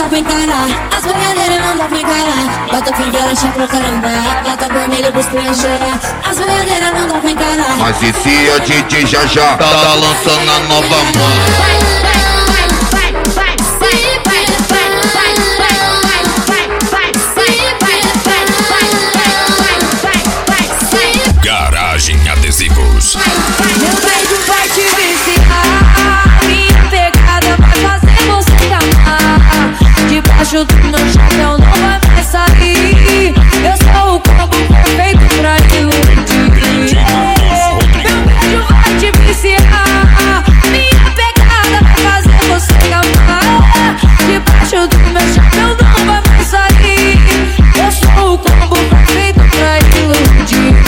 dá pra encarar, as boiadeiras não dá pra encarar. Bota fivela, chá pra caramba, bota vermelho pros crianças chorar. As boiadeiras não dá pra encarar. Mas esse é DJ já tá lançando a nova música. Garagem Adesivos. Meu beijo vai te viciar, minha pegada vai fazer você amar. Debaixo do meu chapéu não vai mais sair. Eu sou o combo perfeito pra iludir. Meu beijo vai te viciar, minha pegada vai fazer você amar. Debaixo do meu chapéu não vai mais sair. Eu sou o combo perfeito pra iludir.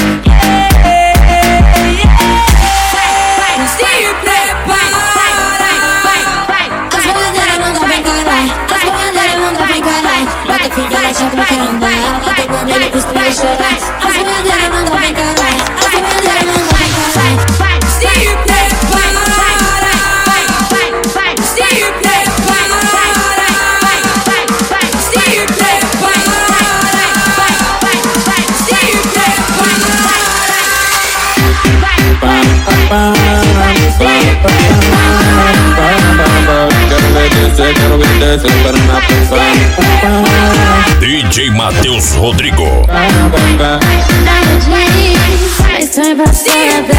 Chá pra caramba, bota vermelho pros três chorar. As boiadeiras não dá pra encarar, as boiadeiras não dá pra encarar. Se prepara, se prepara, se DJ Matheus Rodrigo. Estou embaçada.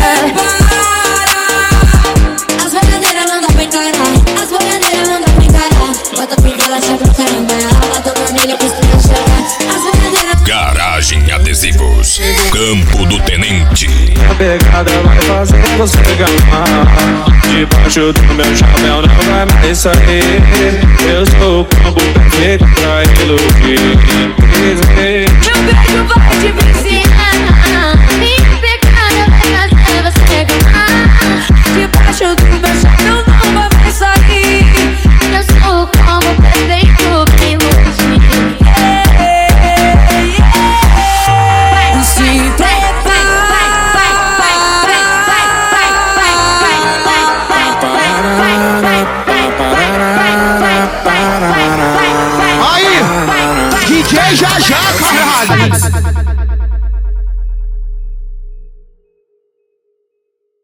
As boiadeiras não dá pra encarar, as boiadeiras não dá pra encarar. Bota fivela, chá pra caramba, bota vermelho pros três chorar. As boiadeiras. Garagem Adesivos, Campo do Tenente. A pegada vai fazer você gamar. Debaixo do meu chapéu não vai mais sair. Eu sou o combo perfeito pra iludir. Meu beijo vai te viciar, minha pegada vai fazer você gamar. Debaixo do meu chapéu não vai mais sair. Eu sou o combo perfeito pra iludir. Se prepara. Aí, DJ já, caralho.